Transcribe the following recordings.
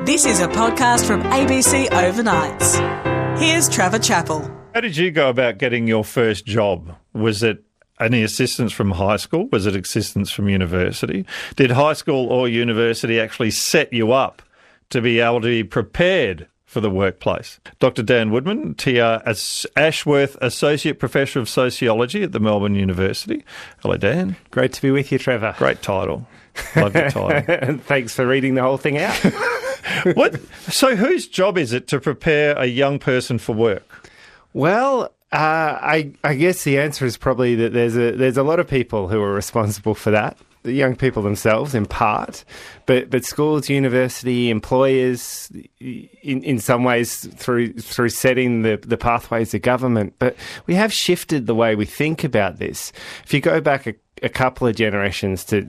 This is a podcast from ABC Overnights. Here's Trevor Chappell. How did you go about getting your first job? Was it any assistance from high school? Was it assistance from university? Did high school or university actually set you up to be able to be prepared for the workplace? Dr. Dan Woodman, TR Ashworth Associate Professor of Sociology at the Melbourne University. Hello, Dan. Great to be with you, Trevor. Great title. Love your title. Thanks for reading the whole thing out. So whose job is it to prepare a young person for work? Well, I guess the answer is probably that there's a lot of people who are responsible for that. The young people themselves, in part, but schools, university, employers, in some ways through setting the pathways of government. But we have shifted the way we think about this. If you go back a couple of generations to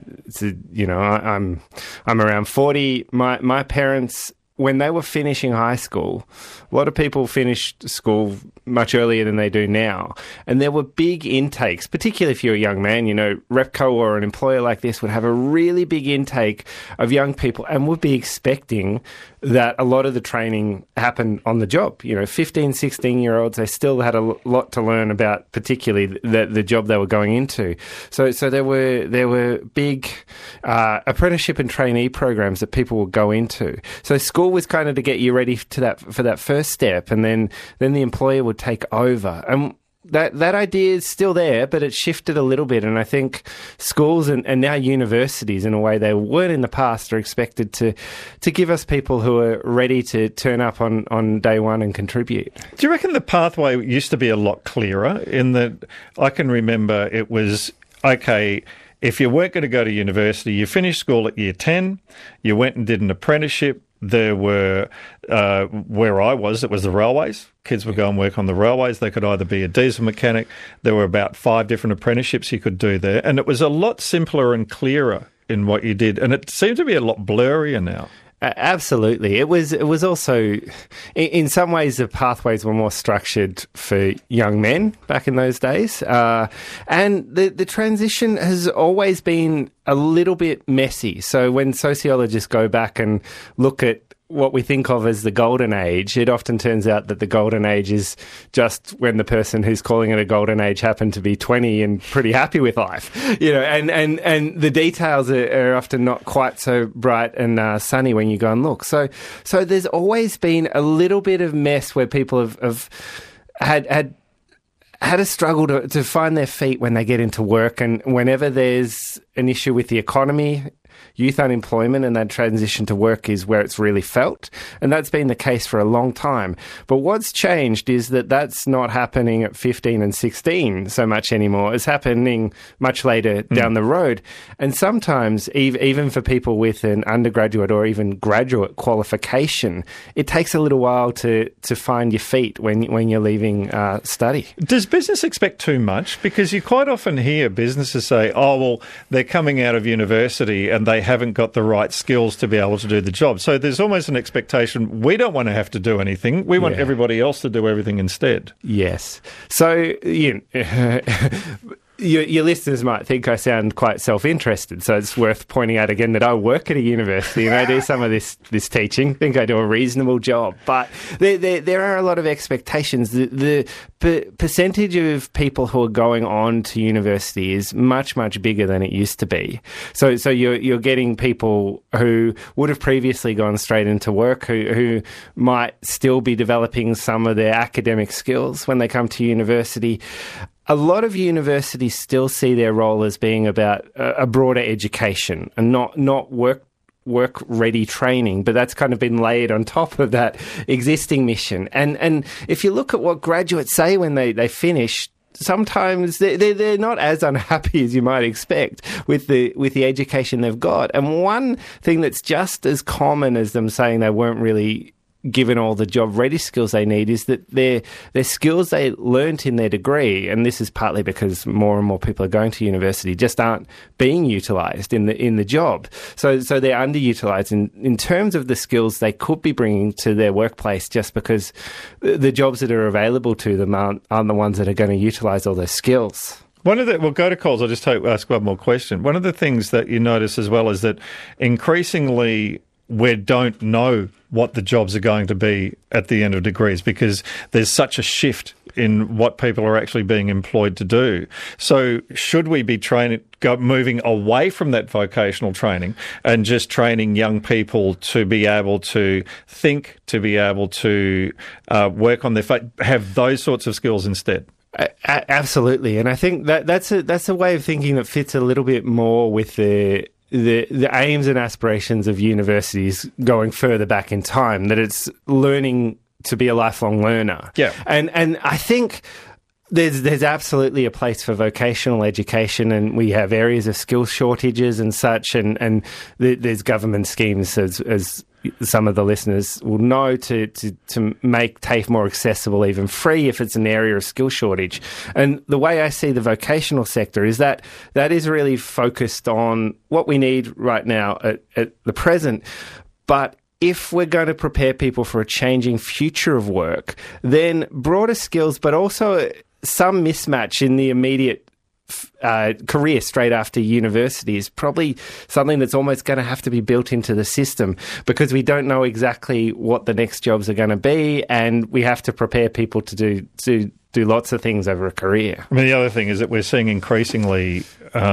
I'm around 40. My parents, when they were finishing high school, a lot of people finished school much earlier than they do now. And there were big intakes, particularly if you're a young man. Repco or an employer like this would have a really big intake of young people and would be expecting that a lot of the training happened on the job. 15, 16-year-olds, they still had a lot to learn about, particularly the job they were going into. So there were big apprenticeship and trainee programs that people would go into. So school was kind of to get you ready for that first step, and then the employer would take over. And that idea is still there, but it's shifted a little bit. And I think schools and now universities, in a way they weren't in the past, are expected to give us people who are ready to turn up on day one and contribute. Do you reckon the pathway used to be a lot clearer in that I can remember it was, okay, if you weren't going to go to university, you finished school at year 10, you went and did an apprenticeship. There were, where I was, it was the railways. Kids would go and work on the railways. They could either be a diesel mechanic. There were about 5 different apprenticeships you could do there. And it was a lot simpler and clearer in what you did. And it seemed to be a lot blurrier now. Absolutely. It was also, in some ways, the pathways were more structured for young men back in those days. And the transition has always been a little bit messy. So when sociologists go back and look at what we think of as the golden age, it often turns out that the golden age is just when the person who's calling it a golden age happened to be 20 and pretty happy with life, and the details are often not quite so bright and sunny when you go and look. So there's always been a little bit of mess where people have had a struggle to find their feet when they get into work, and whenever there's an issue with the economy, youth unemployment and that transition to work is where it's really felt. And that's been the case for a long time. But what's changed is that that's not happening at 15 and 16 so much anymore. It's happening much later down the road. And sometimes, even for people with an undergraduate or even graduate qualification, it takes a little while to find your feet when you're leaving study. Does business expect too much? Because you quite often hear businesses say, oh, well, they're coming out of university and they haven't got the right skills to be able to do the job. So there's almost an expectation, we don't want to have to do anything. We want everybody else to do everything instead. Yes. So, your listeners might think I sound quite self-interested, so it's worth pointing out again that I work at a university and I do some of this teaching. I think I do a reasonable job. But there are a lot of expectations. The percentage of people who are going on to university is much, much bigger than it used to be. So you're getting people who would have previously gone straight into work, who might still be developing some of their academic skills when they come to university. A lot of universities still see their role as being about a broader education and not work-ready training, but that's kind of been laid on top of that existing mission. And if you look at what graduates say when they finish, sometimes they're not as unhappy as you might expect with the education they've got. And one thing that's just as common as them saying they weren't really given all the job-ready skills they need is that their skills they learnt in their degree, and this is partly because more and more people are going to university, just aren't being utilised in the job. So they're underutilised in terms of the skills they could be bringing to their workplace, just because the jobs that are available to them aren't the ones that are going to utilise all those skills. We'll go to calls. I'll just ask one more question. One of the things that you notice as well is that increasingly we don't know what the jobs are going to be at the end of degrees, because there's such a shift in what people are actually being employed to do. So should we be moving away from that vocational training and just training young people to be able to think, to be able to work on have those sorts of skills instead? Absolutely, and I think that's a way of thinking that fits a little bit more with the aims and aspirations of universities going further back in time, that it's learning to be a lifelong learner. Yeah. And I think there's absolutely a place for vocational education, and we have areas of skill shortages and such, and there's government schemes, as some of the listeners will know, to make TAFE more accessible, even free, if it's an area of skill shortage. And the way I see the vocational sector is that is really focused on what we need right now at the present. But if we're going to prepare people for a changing future of work, then broader skills, but also some mismatch in the immediate career straight after university is probably something that's almost going to have to be built into the system, because we don't know exactly what the next jobs are going to be, and we have to prepare people to do lots of things over a career. I mean, the other thing is that we're seeing increasingly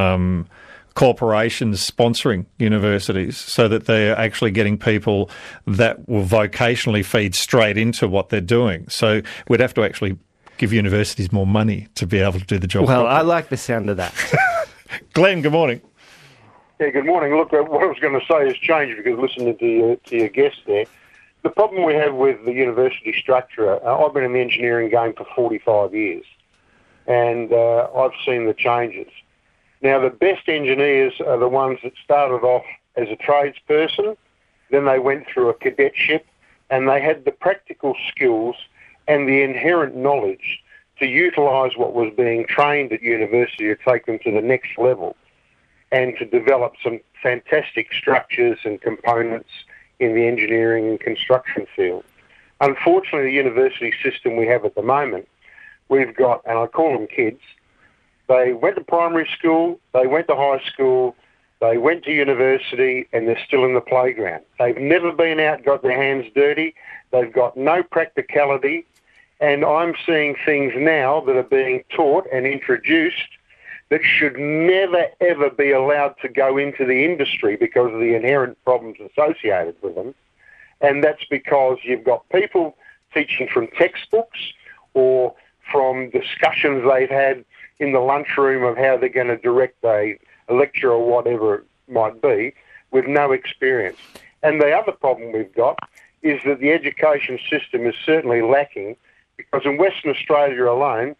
corporations sponsoring universities so that they're actually getting people that will vocationally feed straight into what they're doing. So we'd have to actually give universities more money to be able to do the job Well, properly. I like the sound of that. Glenn, good morning. Yeah, good morning. Look, what I was going to say has changed because listening to your guest there. The problem we have with the university structure, I've been in the engineering game for 45 years, and I've seen the changes. Now, the best engineers are the ones that started off as a tradesperson, then they went through a cadetship, and they had the practical skills and the inherent knowledge to utilise what was being trained at university to take them to the next level and to develop some fantastic structures and components in the engineering and construction field. Unfortunately, the university system we have at the moment, we've got, and I call them kids, they went to primary school, they went to high school, they went to university, and they're still in the playground. They've never been out, got their hands dirty, they've got no practicality, and I'm seeing things now that are being taught and introduced that should never, ever be allowed to go into the industry because of the inherent problems associated with them. And that's because you've got people teaching from textbooks or from discussions they've had in the lunchroom of how they're going to direct a lecture or whatever it might be, with no experience. And the other problem we've got is that the education system is certainly lacking, because in Western Australia alone,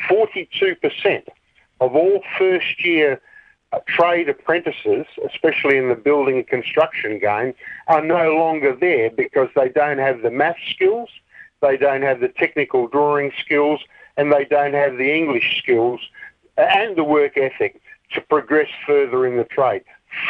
42% of all first-year trade apprentices, especially in the building and construction game, are no longer there because they don't have the math skills, they don't have the technical drawing skills, and they don't have the English skills and the work ethic to progress further in the trade.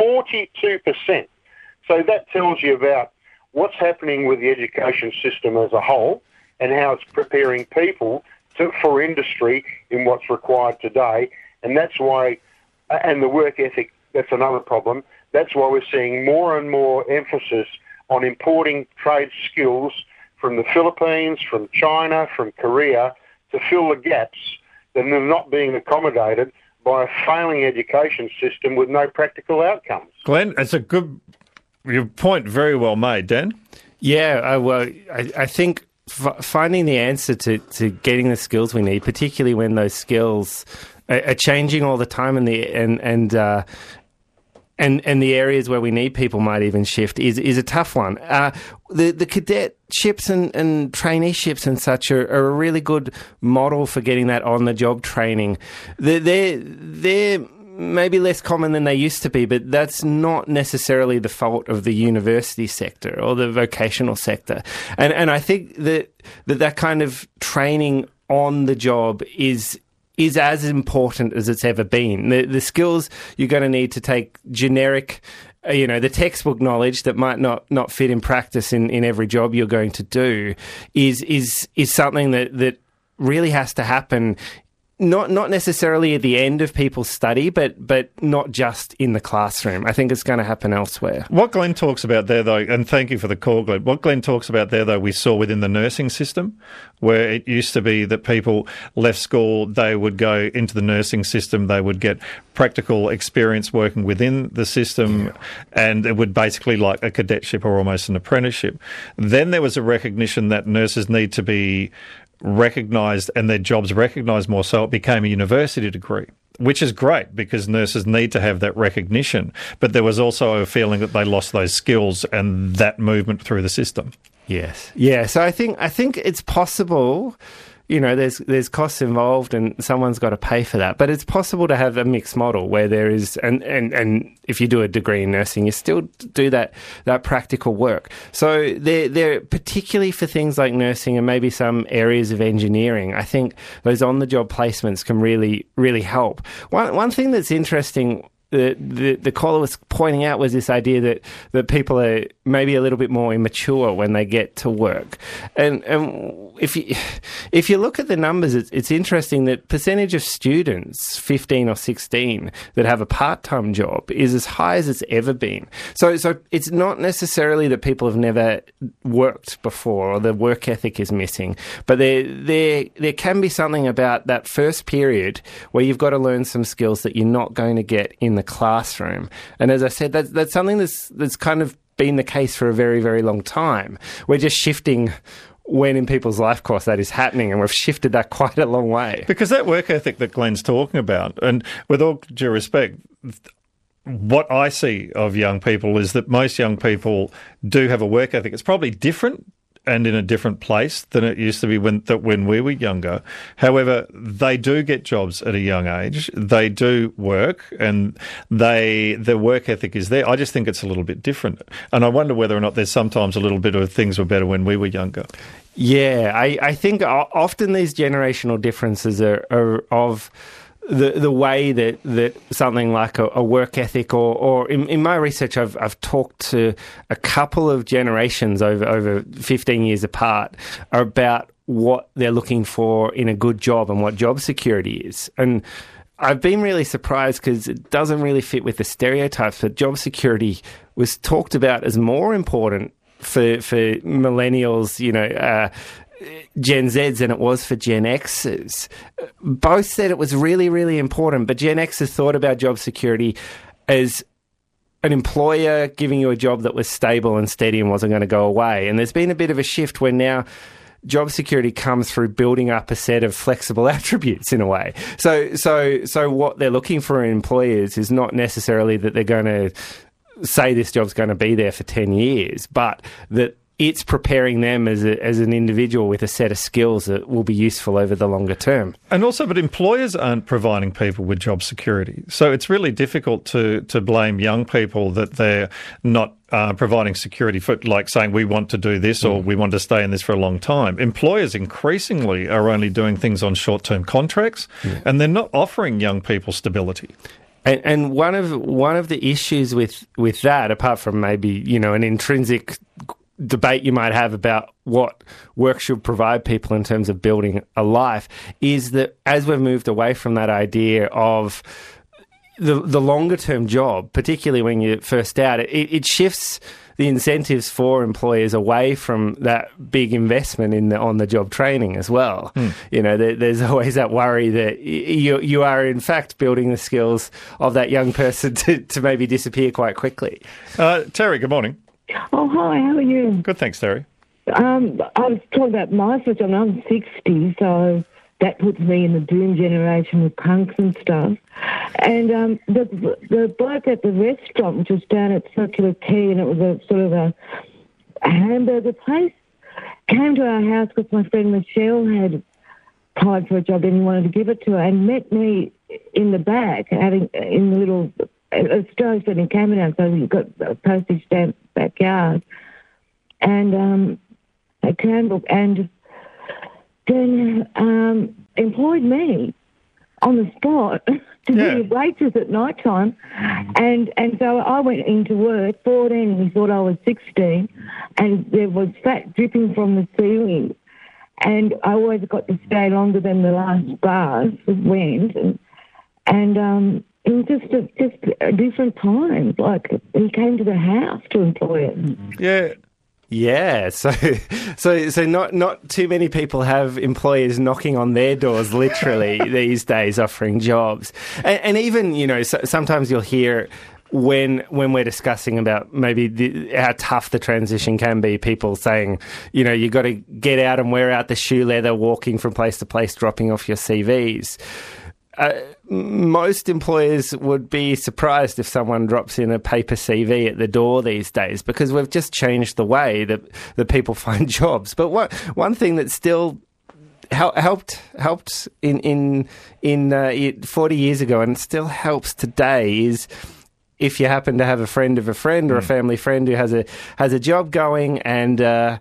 42%. So that tells you about what's happening with the education system as a whole and how it's preparing people for industry in what's required today. And that's why, and the work ethic, that's another problem. That's why we're seeing more and more emphasis on importing trade skills from the Philippines, from China, from Korea, to fill the gaps that are not being accommodated by a failing education system with no practical outcomes. Glenn, it's your point very well made, Dan. Yeah, well, I think finding the answer to getting the skills we need, particularly when those skills are changing all the time, and the areas where we need people might even shift, is a tough one. The cadetships and traineeships and such are a really good model for getting that on-the-job training. They're maybe less common than they used to be, but that's not necessarily the fault of the university sector or the vocational sector. And I think that kind of training on the job is as important as it's ever been. The skills you're going to need to take generic, the textbook knowledge that might not fit in practice in every job you're going to do is something that really has to happen not necessarily at the end of people's study, but not just in the classroom. I think it's going to happen elsewhere. What Glenn talks about there, though, and thank you for the call, Glenn, what Glenn talks about there, though, we saw within the nursing system, where it used to be that people left school, they would go into the nursing system, they would get practical experience working within the system, and it would basically like a cadetship or almost an apprenticeship. Then there was a recognition that nurses need to be recognised and their jobs recognised more, so it became a university degree, which is great because nurses need to have that recognition. But there was also a feeling that they lost those skills and that movement through the system. Yes. Yeah, so I think it's possible. You know, there's costs involved and someone's got to pay for that. But it's possible to have a mixed model where there is, and if you do a degree in nursing, you still do that practical work. So they're particularly for things like nursing and maybe some areas of engineering, I think those on-the-job placements can really, really help. One thing that's interesting, the caller was pointing out, was this idea that people are maybe a little bit more immature when they get to work. And if you look at the numbers, it's interesting that percentage of students, 15 or 16, that have a part-time job is as high as it's ever been. So it's not necessarily that people have never worked before or the work ethic is missing, but there can be something about that first period where you've got to learn some skills that you're not going to get in the classroom. And as I said, that's something that's kind of been the case for a very, very long time. We're just shifting when in people's life course that is happening, and we've shifted that quite a long way. Because that work ethic that Glenn's talking about, and with all due respect, what I see of young people is that most young people do have a work ethic. It's probably different and in a different place than it used to be when we were younger. However, they do get jobs at a young age. They do work, and their work ethic is there. I just think it's a little bit different. And I wonder whether or not there's sometimes a little bit of things were better when we were younger. Yeah, I think often these generational differences are of the way that something like a work ethic or in my research, I've talked to a couple of generations over 15 years apart about what they're looking for in a good job and what job security is. And I've been really surprised because it doesn't really fit with the stereotypes, but job security was talked about as more important for millennials, Gen Zs than it was for Gen Xs. Both said it was really, really important, but Gen Xs thought about job security as an employer giving you a job that was stable and steady and wasn't going to go away. And there's been a bit of a shift where now job security comes through building up a set of flexible attributes in a way. So what they're looking for in employers is not necessarily that they're going to say this job's going to be there for 10 years, but that it's preparing them as an individual with a set of skills that will be useful over the longer term. And also, but employers aren't providing people with job security. So it's really difficult to blame young people that they're not providing security for, like saying we want to do this or we want to stay in this for a long time. Employers increasingly are only doing things on short-term contracts, and they're not offering young people stability. And one of the issues with that, apart from maybe an intrinsic debate you might have about what work should provide people in terms of building a life, is that as we've moved away from that idea of the longer term job, particularly when you're first out, it shifts the incentives for employers away from that big investment in the on-the-job training as well. There's always that worry that you are in fact building the skills of that young person to maybe disappear quite quickly. Terry, good morning. Oh, hi, how are you? Good, thanks, Terry. I was talking about my switch. I'm 60, so that puts me in the boom generation with punks and stuff. And the bloke at the restaurant, which was down at Circular Quay, and it was a sort of a hamburger place, came to our house because my friend Michelle had applied for a job and he wanted to give it to her, and met me in the back, in the little stove setting camera down, so you've got a postage stamp backyard, and a candle, and then employed me on the spot to be a waitress at night time, and so I went into work 14, and he thought I was 16, and there was fat dripping from the ceiling, and I always got to stay longer than the last bus went, and it was just a different time. Like, he came to the house to employ it. Yeah. Yeah, so not too many people have employers knocking on their doors literally these days offering jobs, and even, you know, sometimes you'll hear when we're discussing about maybe how tough the transition can be, people saying, you know, you got to get out and wear out the shoe leather, walking from place to place, dropping off your CVs. Most employers would be surprised if someone drops in a paper CV at the door these days, because we've just changed the way that people find jobs. But one thing that still helped in 40 years ago, and still helps today, is if you happen to have a friend of a friend or a family friend who has a job going and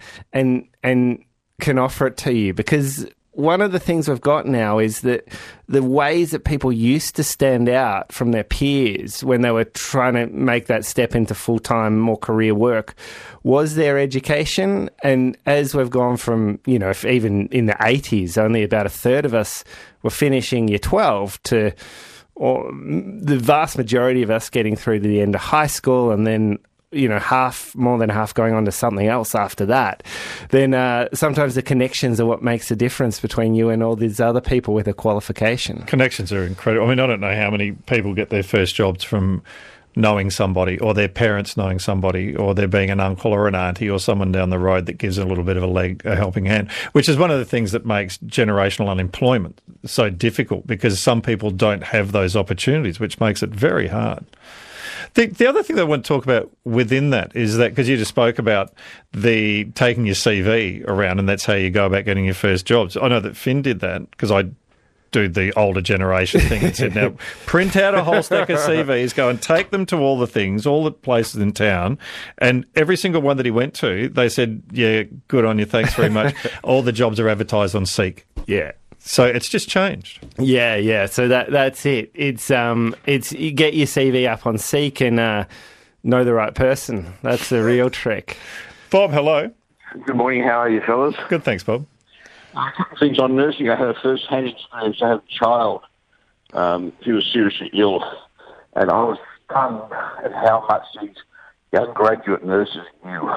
can offer it to you. Because one of the things we've got now is that the ways that people used to stand out from their peers when they were trying to make that step into full-time, more career work was their education. And as we've gone from, you know, if even in the 80s, only about a third of us were finishing year 12 to the vast majority of us getting through to the end of high school, and then, you know, more than half going on to something else after that, then sometimes the connections are what makes the difference between you and all these other people with a qualification. Connections are incredible. I mean, I don't know how many people get their first jobs from knowing somebody, or their parents knowing somebody, or there being an uncle or an auntie or someone down the road that gives a little bit of a helping hand, which is one of the things that makes generational unemployment so difficult, because some people don't have those opportunities, which makes it very hard. The other thing that I want to talk about within that is that, because you just spoke about the taking your CV around, and that's how you go about getting your first jobs. I know that Finn did that, because I do the older generation thing and said, now print out a whole stack of CVs, go and take them to all the things, all the places in town, and every single one that he went to, they said, yeah, good on you, thanks very much. All the jobs are advertised on Seek. Yeah. So it's just changed. Yeah. So that's it. It's you get your CV up on Seek and know the right person. That's the real trick. Bob, hello. Good morning. How are you, fellas? Good, thanks, Bob. Things on nursing. I had a first-hand experience. I had a child who was seriously ill, and I was stunned at how much these young graduate nurses knew.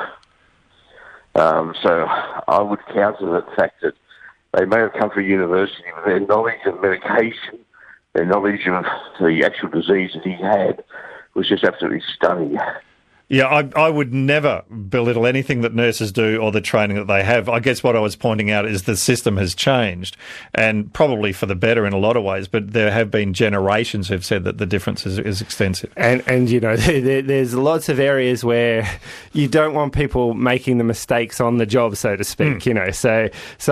So I would counter the fact that they may have come from university, but their knowledge of medication, their knowledge of the actual disease that he had was just absolutely stunning. Yeah, I would never belittle anything that nurses do or the training that they have. I guess what I was pointing out is the system has changed, and probably for the better in a lot of ways, but there have been generations who've said that the difference is extensive. And you know, there's lots of areas where you don't want people making the mistakes on the job, so to speak, you know. So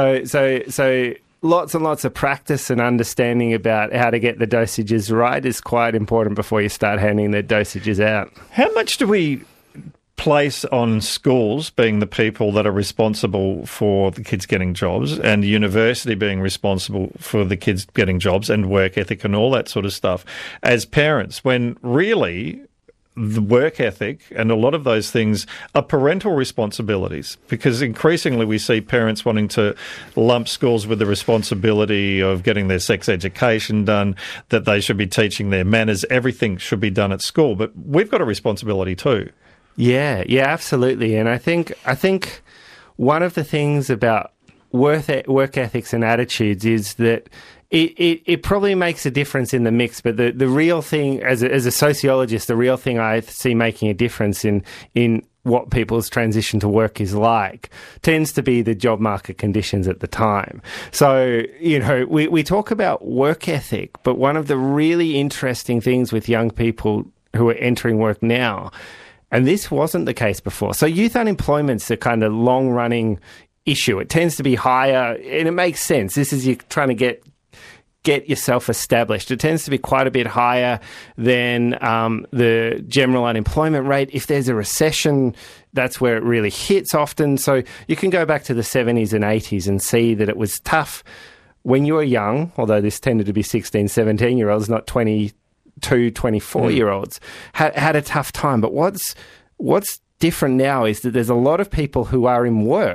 lots and lots of practice and understanding about how to get the dosages right is quite important before you start handing the dosages out. How much do we place on schools being the people that are responsible for the kids getting jobs, and university being responsible for the kids getting jobs, and work ethic and all that sort of stuff as parents, when really the work ethic and a lot of those things are parental responsibilities? Because increasingly we see parents wanting to lump schools with the responsibility of getting their sex education done, that they should be teaching their manners, everything should be done at school. But we've got a responsibility too. Yeah, absolutely. And I think one of the things about work ethics and attitudes is that it probably makes a difference in the mix, but the real thing, as a sociologist, the real thing I see making a difference in what people's transition to work is like tends to be the job market conditions at the time. So, you know, we talk about work ethic, but one of the really interesting things with young people who are entering work now, and this wasn't the case before. So youth unemployment's a kind of long-running issue. It tends to be higher, and it makes sense. This is you trying to get yourself established. It tends to be quite a bit higher than the general unemployment rate. If there's a recession, that's where it really hits often. So you can go back to the 70s and 80s and see that it was tough when you were young, although this tended to be 16, 17-year-olds, not 22, 24-year-olds, had a tough time. But what's different now is that there's a lot of people who are in work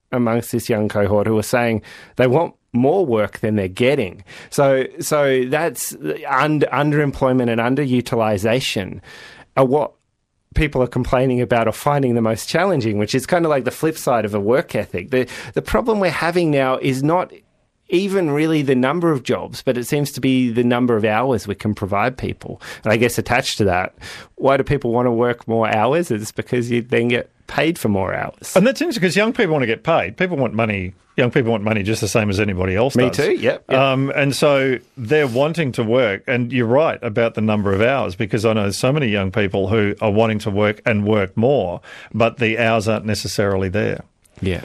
amongst this young cohort who are saying they want more work than they're getting. So that's underemployment and underutilization are what people are complaining about or finding the most challenging, which is kind of like the flip side of a work ethic. The problem we're having now is not even really the number of jobs, but it seems to be the number of hours we can provide people. And I guess attached to that, why do people want to work more hours? It's because you then get paid for more hours. And that's interesting because young people want to get paid. People want money. Young people want money just the same as anybody else does. Me too, yep. And so they're wanting to work. And you're right about the number of hours, because I know so many young people who are wanting to work and work more, but the hours aren't necessarily there. Yeah.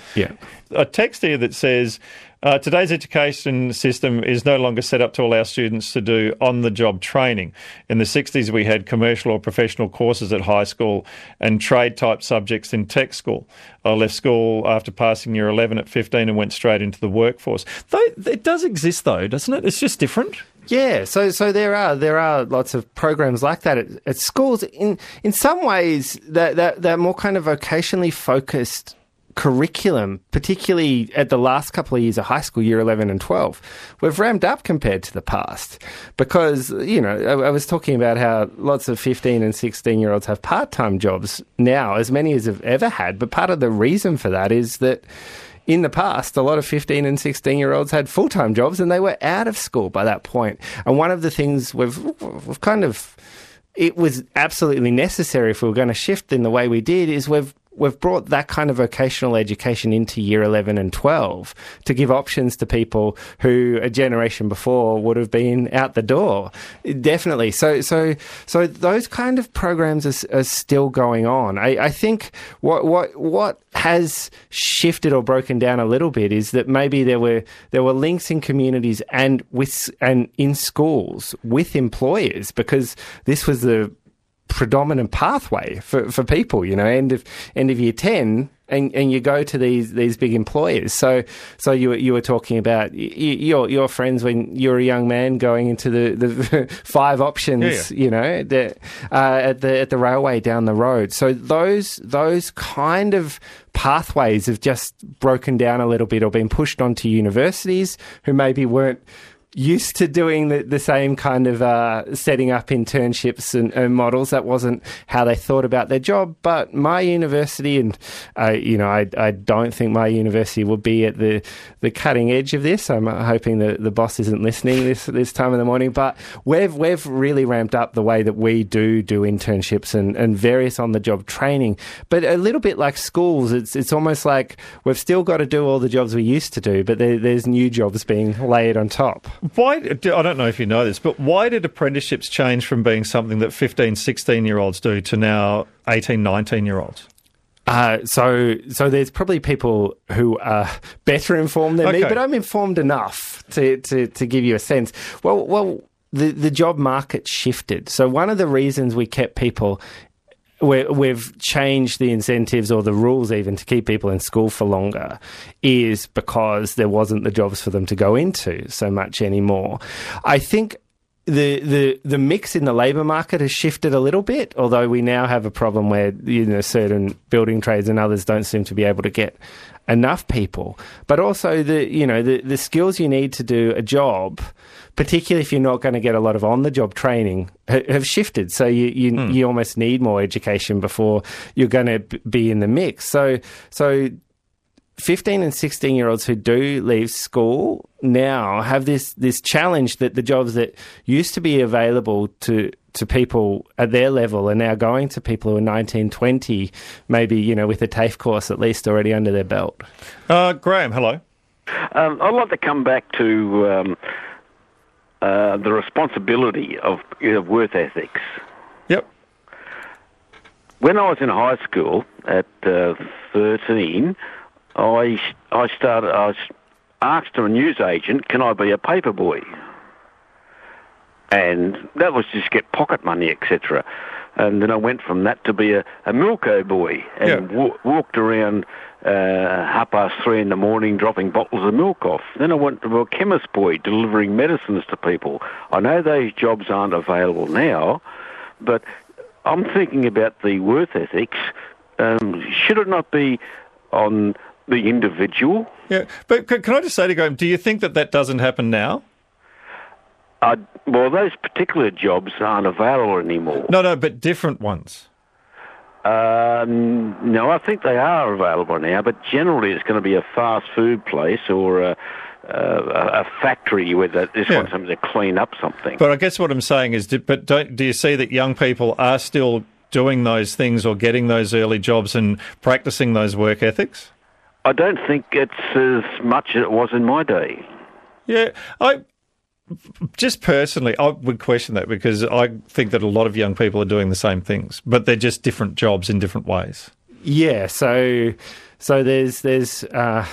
A text here that says, today's education system is no longer set up to allow students to do on-the-job training. In the 60s, we had commercial or professional courses at high school and trade-type subjects in tech school. I left school after passing year 11 at 15 and went straight into the workforce. It does exist, though, doesn't it? It's just different. Yeah, so there are lots of programs like that at schools. In some ways, that more kind of vocationally focused curriculum, particularly at the last couple of years of high school, year 11 and 12, we've ramped up compared to the past. Because, I was talking about how lots of 15 and 16-year-olds have part-time jobs now, as many as have ever had. But part of the reason for that is that in the past, a lot of 15 and 16-year-olds had full-time jobs and they were out of school by that point. And one of the things we've kind of... it was absolutely necessary if we were going to shift in the way we did is we've brought that kind of vocational education into year 11 and 12 to give options to people who a generation before would have been out the door. Definitely. So those kind of programs are still going on. I think what has shifted or broken down a little bit is that maybe there were links in communities and in schools with employers, because this was the predominant pathway for people, end of year 10, and you go to these big employers. So you were talking about your friends when you were a young man going into the 5 options, at the railway down the road. So those kind of pathways have just broken down a little bit or been pushed onto universities who maybe weren't used to doing the same kind of setting up internships and models. That wasn't how they thought about their job. But my university, and I don't think my university will be at the cutting edge of this. I'm hoping that the boss isn't listening this time of the morning. But we've really ramped up the way that we do internships and various on-the-job training. But a little bit like schools, it's almost like we've still got to do all the jobs we used to do, but there's new jobs being layered on top. I don't know if you know this, but why did apprenticeships change from being something that 15, 16-year-olds do to now 18, 19-year-olds? So there's probably people who are better informed than me, but I'm informed enough to give you a sense. Well, the job market shifted. So one of the reasons we kept people... We've changed the incentives or the rules even to keep people in school for longer is because there wasn't the jobs for them to go into so much anymore. I think the mix in the labour market has shifted a little bit, although we now have a problem where certain building trades and others don't seem to be able to get enough people. But also the skills you need to do a job, particularly if you're not going to get a lot of on-the-job training, have shifted. So you almost need more education before you're going to be in the mix. So 15 and 16-year-olds who do leave school now have this challenge that the jobs that used to be available to people at their level are now going to people who are 19, 20, maybe, with a TAFE course at least already under their belt. Graham, hello. I'd like to come back to the responsibility of work ethics. Yep. When I was in high school at 13, I was asked to a newsagent, can I be a paper boy? And that was just get pocket money, etc. And then I went from that to be a Milko boy and walked around 3:30 in the morning dropping bottles of milk off. Then I went to be a chemist boy delivering medicines to people. I know those jobs aren't available now, but I'm thinking about the work ethics. Should it not be on the individual. Yeah, but can I just say to Graham, do you think that doesn't happen now? Well, those particular jobs aren't available anymore. No, but different ones. No, I think they are available now, but generally it's going to be a fast food place or a factory where they just want something to clean up something. But I guess what I'm saying is, do you see that young people are still doing those things or getting those early jobs and practicing those work ethics? I don't think it's as much as it was in my day. Yeah, just personally, I would question that because I think that a lot of young people are doing the same things, but they're just different jobs in different ways. Yeah, so there's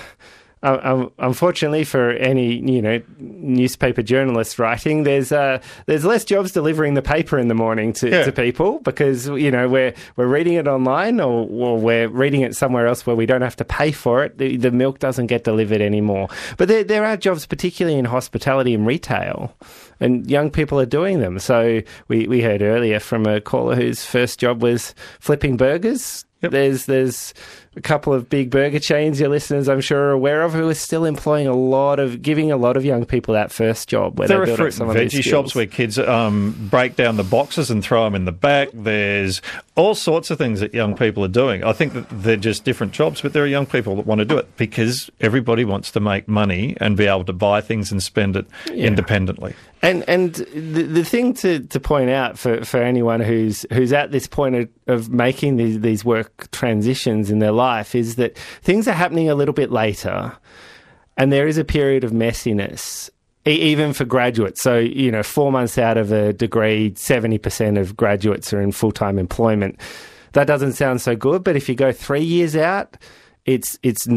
unfortunately for any newspaper journalist writing, there's less jobs delivering the paper in the morning to people because we're reading it online or we're reading it somewhere else where we don't have to pay for it. The milk doesn't get delivered anymore. But there are jobs, particularly in hospitality and retail, and young people are doing them. So we heard earlier from a caller whose first job was flipping burgers. Yep. There's a couple of big burger chains your listeners, I'm sure, are aware of, who are still employing giving a lot of young people that first job. Where there they are fruit and veggie shops where kids break down the boxes and throw them in the back. There's all sorts of things that young people are doing. I think that they're just different jobs, but there are young people that want to do it because everybody wants to make money and be able to buy things and spend it independently. And the thing to point out for anyone who's at this point of making these work transitions in their life is that things are happening a little bit later, and there is a period of messiness, even for graduates. So 4 months out of a degree, 70% of graduates are in full-time employment. That doesn't sound so good, but if you go 3 years out, it's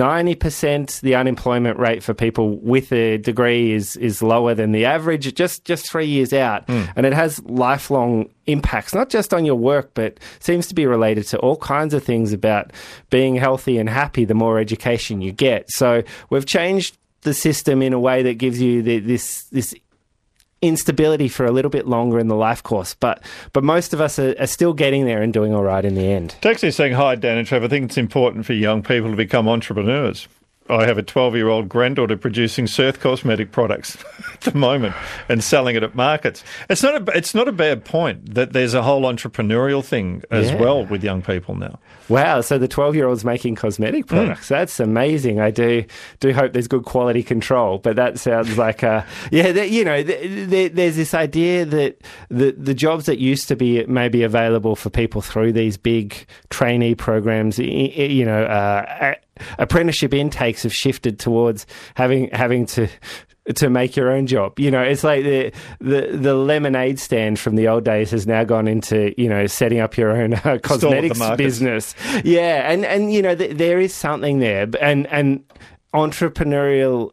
90%. The unemployment rate for people with a degree is lower than the average, just 3 years out. And it has lifelong impacts, not just on your work, but seems to be related to all kinds of things about being healthy and happy the more education you get. So we've changed the system in a way that gives you this instability for a little bit longer in the life course, but most of us are still getting there and doing all right in the end. Texie is saying, hi, Dan and Trev, I think it's important for young people to become entrepreneurs. I have a 12-year-old granddaughter producing Surf cosmetic products at the moment and selling it at markets. It's not a bad point that there's a whole entrepreneurial thing as well with young people now. Wow, so the 12-year-old's making cosmetic products. That's amazing. I do hope there's good quality control, but that sounds like there's this idea that the jobs that used to be maybe available for people through these big trainee programs, apprenticeship intakes have shifted towards having to make your own job. It's like the lemonade stand from the old days has now gone into, setting up your own cosmetics business. Yeah. And there is something there. And entrepreneurial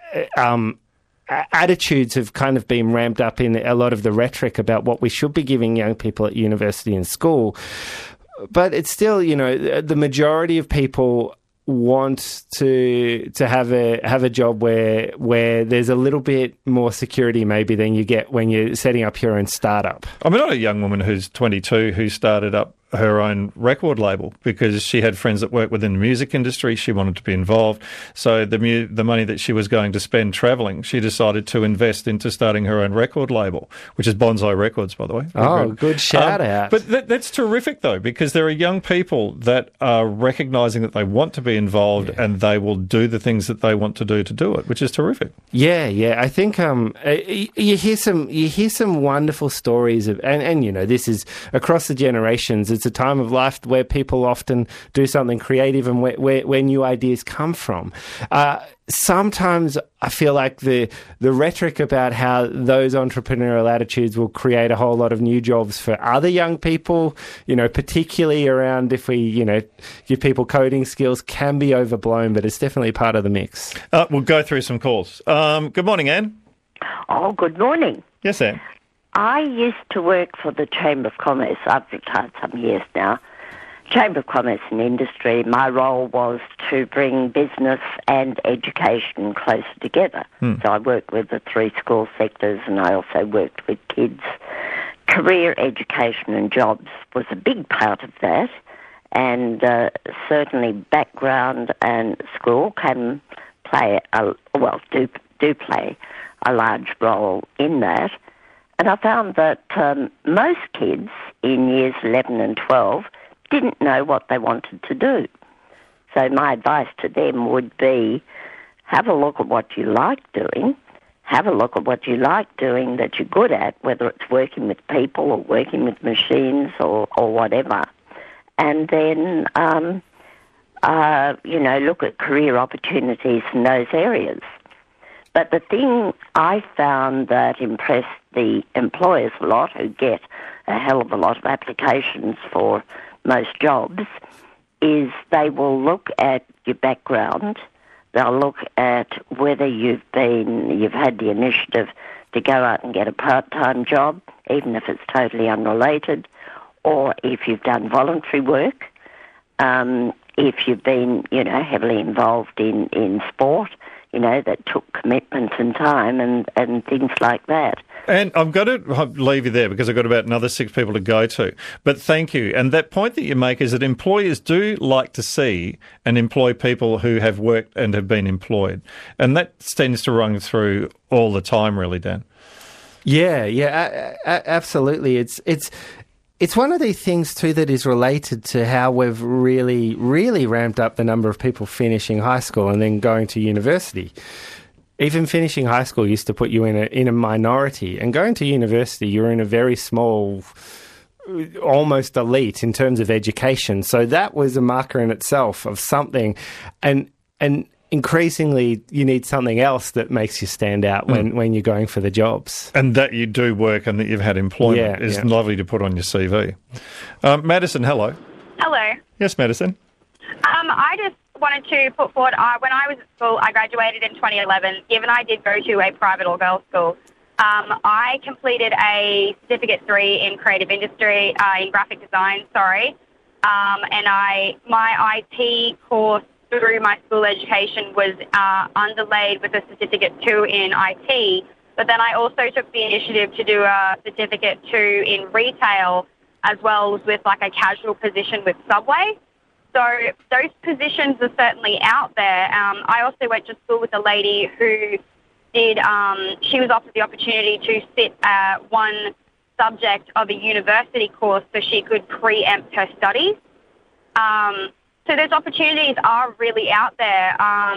attitudes have kind of been ramped up in a lot of the rhetoric about what we should be giving young people at university and school. But it's still, the majority of people want to have a job where there's a little bit more security maybe than you get when you're setting up your own startup. I mean, I know a young woman who's 22 who started up her own record label because she had friends that worked within the music industry. She wanted to be involved. So the money that she was going to spend travelling, she decided to invest into starting her own record label, which is Bonsai Records, by the way. Oh, good shout out. But that's terrific, though, because there are young people that are recognising that they want to be involved and they will do the things that they want to do it, which is terrific. Yeah. I think you hear some wonderful stories of, and this is across the generations. It's a time of life where people often do something creative and where new ideas come from. Sometimes I feel like the rhetoric about how those entrepreneurial attitudes will create a whole lot of new jobs for other young people, particularly around if we, give people coding skills, can be overblown, but it's definitely part of the mix. We'll go through some calls. Good morning, Anne. Oh, good morning. Yes, Anne. I used to work for the Chamber of Commerce. I've retired some years now. Chamber of Commerce and Industry. My role was to bring business and education closer together. So I worked with the 3 school sectors and I also worked with kids. Career education and jobs was a big part of that. And certainly background and school can play, do play a large role in that. And I found that most kids in years 11 and 12 didn't know what they wanted to do. So my advice to them would be, have a look at what you like doing, have a look at what you like doing that you're good at, whether it's working with people or working with machines or whatever. And then, look at career opportunities in those areas. But the thing I found that impressed the employers a lot, who get a hell of a lot of applications for most jobs, is they will look at your background. They'll look at whether you've had the initiative to go out and get a part-time job, even if it's totally unrelated, or if you've done voluntary work, if you've been, heavily involved in sport, that took commitment and time and things like that. And I'm going to leave you there because I've got about another 6 people to go to. But thank you. And that point that you make is that employers do like to see and employ people who have worked and have been employed. And that tends to run through all the time, really, Dan. Yeah, absolutely. It's one of these things, too, that is related to how we've really, really ramped up the number of people finishing high school and then going to university. Even finishing high school used to put you in a minority. And going to university, you're in a very small, almost elite in terms of education. So that was a marker in itself of something. And increasingly, you need something else that makes you stand out when you're going for the jobs. And that you do work and that you've had employment is lovely to put on your CV. Madison, hello. Hello. Yes, Madison. I just wanted to put forward, when I was at school, I graduated in 2011. Given I did go to a private or girls' school, I completed a Certificate 3 in creative industry, in graphic design, and my IT course through my school education was underlaid with a Certificate 2 in IT, but then I also took the initiative to do a Certificate 2 in retail as well as with like a casual position with Subway. So those positions are certainly out there. I also went to school with a lady who she was offered the opportunity to sit one subject of a university course so she could preempt her studies. So those opportunities are really out there,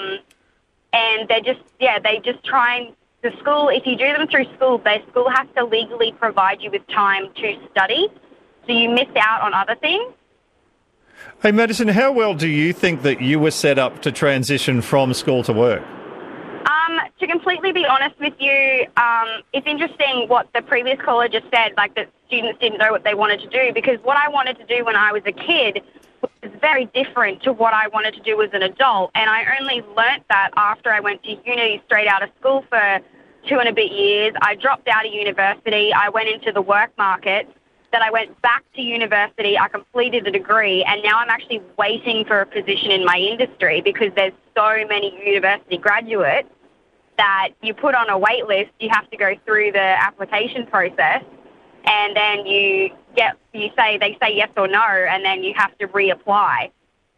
and they just try and, the school, if you do them through school, the school has to legally provide you with time to study, so you miss out on other things. Hey, Madison, how well do you think that you were set up to transition from school to work? To completely be honest with you, it's interesting what the previous caller just said, like that students didn't know what they wanted to do, because what I wanted to do when I was a kid was very different to what I wanted to do as an adult, and I only learnt that after I went to uni straight out of school for 2 and a bit years. I dropped out of university, I went into the work market, then I went back to university, I completed a degree, and now I'm actually waiting for a position in my industry because there's so many university graduates that you put on a wait list, you have to go through the application process, and then they say yes or no, and then you have to reapply.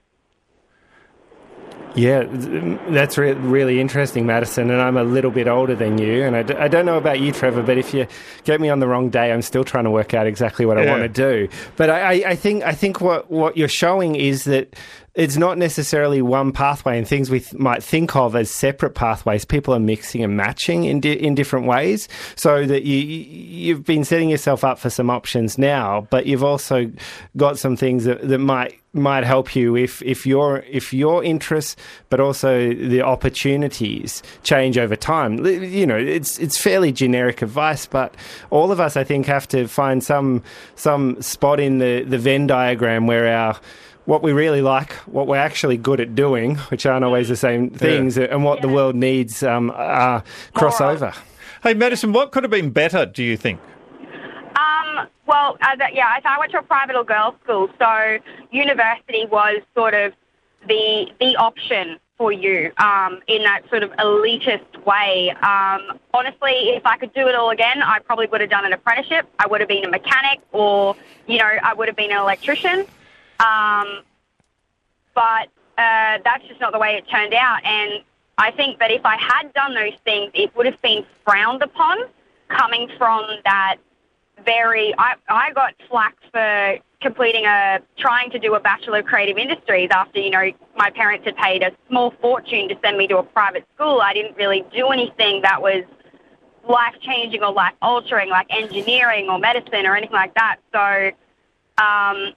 Yeah, that's really interesting, Madison, and I'm a little bit older than you, and I don't know about you, Trevor, but if you get me on the wrong day, I'm still trying to work out exactly what I want to do. But I think what you're showing is that it's not necessarily one pathway, and things we might think of as separate pathways, people are mixing and matching in different ways, so that you've been setting yourself up for some options now, but you've also got some things that might help you if your interests, but also the opportunities change over time. You know, it's fairly generic advice, but all of us, I think, have to find some spot in the Venn diagram where what we really like, what we're actually good at doing, which aren't always the same things, and what the world needs crossover. Hey, Madison, what could have been better, do you think? I went to a private or girls' school, so university was sort of the option for you in that sort of elitist way. Honestly, if I could do it all again, I probably would have done an apprenticeship. I would have been a mechanic, or, I would have been an electrician. But that's just not the way it turned out. And I think that if I had done those things, it would have been frowned upon, coming from that I got flack for trying to do a Bachelor of Creative Industries after, my parents had paid a small fortune to send me to a private school. I didn't really do anything that was life-changing or life-altering, like engineering or medicine or anything like that. So I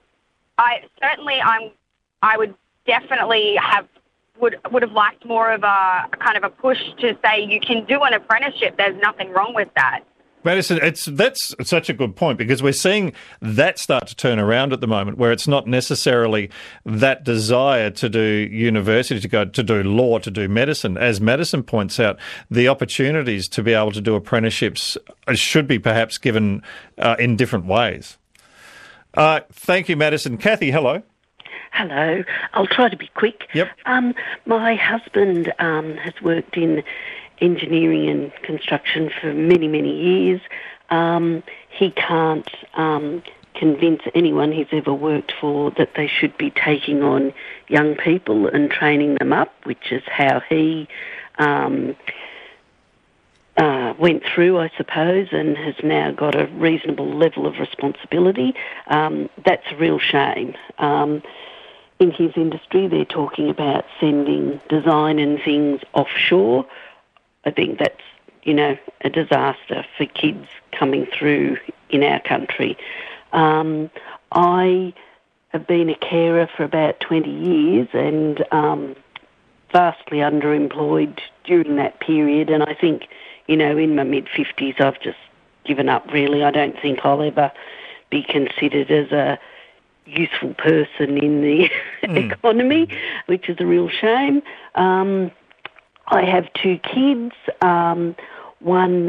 would definitely would have liked more of a kind of a push to say you can do an apprenticeship. There's nothing wrong with that. Madison, that's such a good point, because we're seeing that start to turn around at the moment, where it's not necessarily that desire to do university, to do law, to do medicine. As Madison points out, the opportunities to be able to do apprenticeships should be perhaps given in different ways. Thank you, Madison. Kathy, hello. Hello. I'll try to be quick. Yep. My husband has worked in engineering and construction for many, many years. He can't convince anyone he's ever worked for that they should be taking on young people and training them up, which is how he went through, I suppose, and has now got a reasonable level of responsibility. That's a real shame. In his industry, they're talking about sending design and things offshore. I think that's, a disaster for kids coming through in our country. I have been a carer for about 20 years and vastly underemployed during that period. And I think, in my mid-50s, I've just given up, really. I don't think I'll ever be considered as a useful person in the economy, which is a real shame. I have 2 kids. One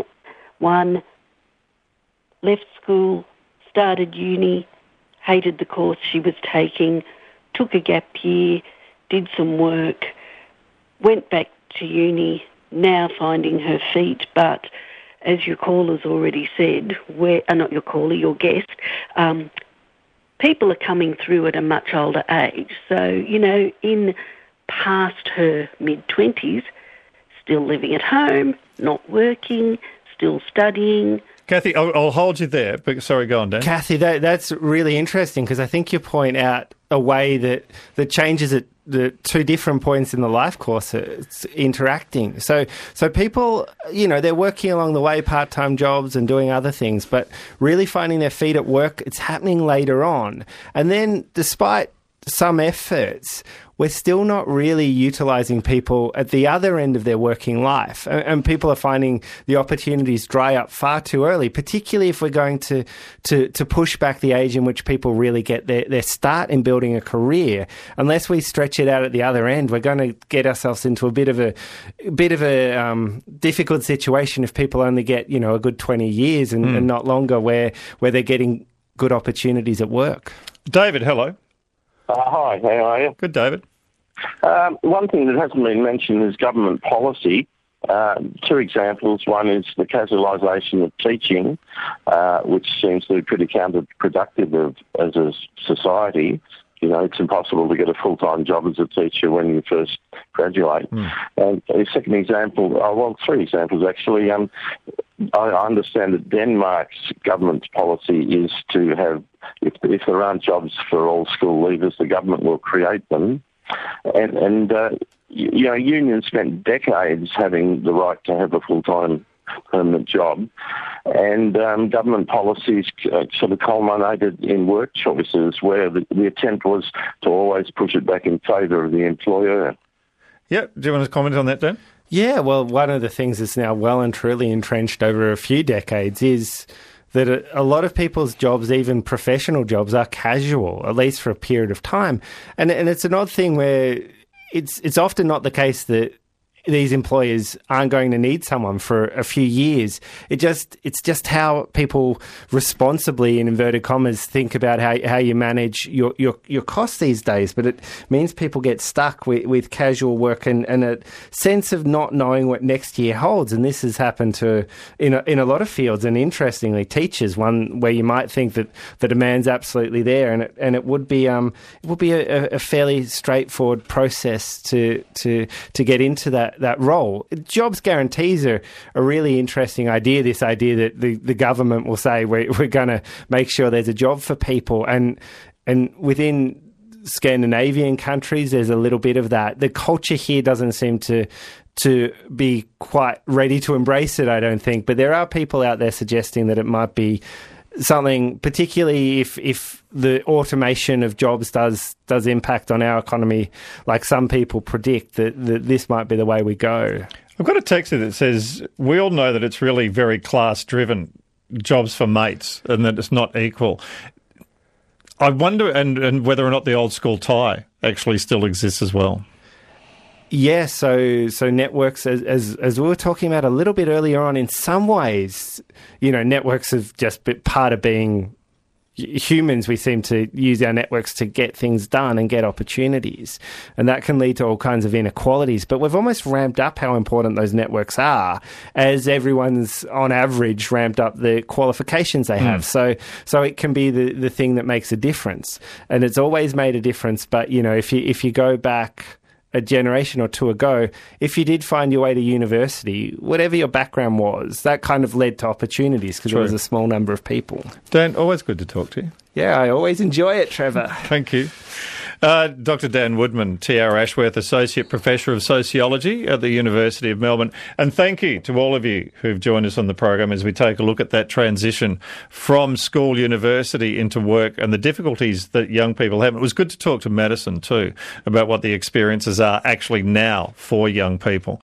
left school, started uni, hated the course she was taking, took a gap year, did some work, went back to uni, now finding her feet. But as your caller's already said, not your caller, your guest, people are coming through at a much older age. So, in past her mid-20s, still living at home, not working, still studying. Kathy, I'll hold you there. But sorry, go on, Dan. Kathy, that's really interesting, because I think you point out a way that changes at the 2 different points in the life course. It's interacting. So people, they're working along the way, part-time jobs and doing other things, but really finding their feet at work, it's happening later on. And then despite some efforts, we're still not really utilising people at the other end of their working life. And people are finding the opportunities dry up far too early, particularly if we're going to push back the age in which people really get their start in building a career. Unless we stretch it out at the other end, we're going to get ourselves into a bit of a difficult situation if people only get, a good 20 years and not longer, where they're getting good opportunities at work. David, hello. Hi, how are you? Good, David. One thing that hasn't been mentioned is government policy. 2 examples. One is the casualisation of teaching, which seems to be pretty counterproductive as a society. It's impossible to get a full-time job as a teacher when you first graduate. And a second example, 3 examples actually. I understand that Denmark's government's policy is to have, if there aren't jobs for all school leavers, the government will create them. And unions spent decades having the right to have a full-time permanent job, and government policies sort of culminated in work choices where the attempt was to always push it back in favour of the employer. Yeah, do you want to comment on that, Dan? Yeah, well, one of the things that's now well and truly entrenched over a few decades is that a lot of people's jobs, even professional jobs, are casual, at least for a period of time. And it's an odd thing where it's often not the case that these employers aren't going to need someone for a few years. It's just how people responsibly, in inverted commas, think about how you manage your costs these days. But it means people get stuck with casual work and a sense of not knowing what next year holds. And this has happened in a lot of fields. And interestingly, teachers, one where you might think that the demand's absolutely there, and it would be a fairly straightforward process to get into that role. Jobs guarantees are a really interesting idea, this idea that the government will say we're going to make sure there's a job for people, and within Scandinavian countries there's a little bit of that. The culture here doesn't seem to be quite ready to embrace it, I don't think, but there are people out there suggesting that it might be something, particularly if the automation of jobs does impact on our economy, like some people predict, that this might be the way we go. I've got a text here that says, we all know that it's really very class-driven, jobs for mates, and that it's not equal. I wonder and whether or not the old school tie actually still exists as well. Yeah, so networks, as we were talking about a little bit earlier on, in some ways, networks have just been part of being humans. We seem to use our networks to get things done and get opportunities, and that can lead to all kinds of inequalities. But we've almost ramped up how important those networks are, as everyone's on average ramped up the qualifications they have. So it can be the thing that makes a difference, and it's always made a difference. But if you go back a generation or two ago, if you did find your way to university, whatever your background was, that kind of led to opportunities because there was a small number of people. Dan, always good to talk to you. Yeah, I always enjoy it, Trevor. Thank you. Dr. Dan Woodman, T.R. Ashworth Associate Professor of Sociology at the University of Melbourne. And thank you to all of you who've joined us on the program as we take a look at that transition from school, university into work and the difficulties that young people have. It was good to talk to Madison too about what the experiences are actually now for young people.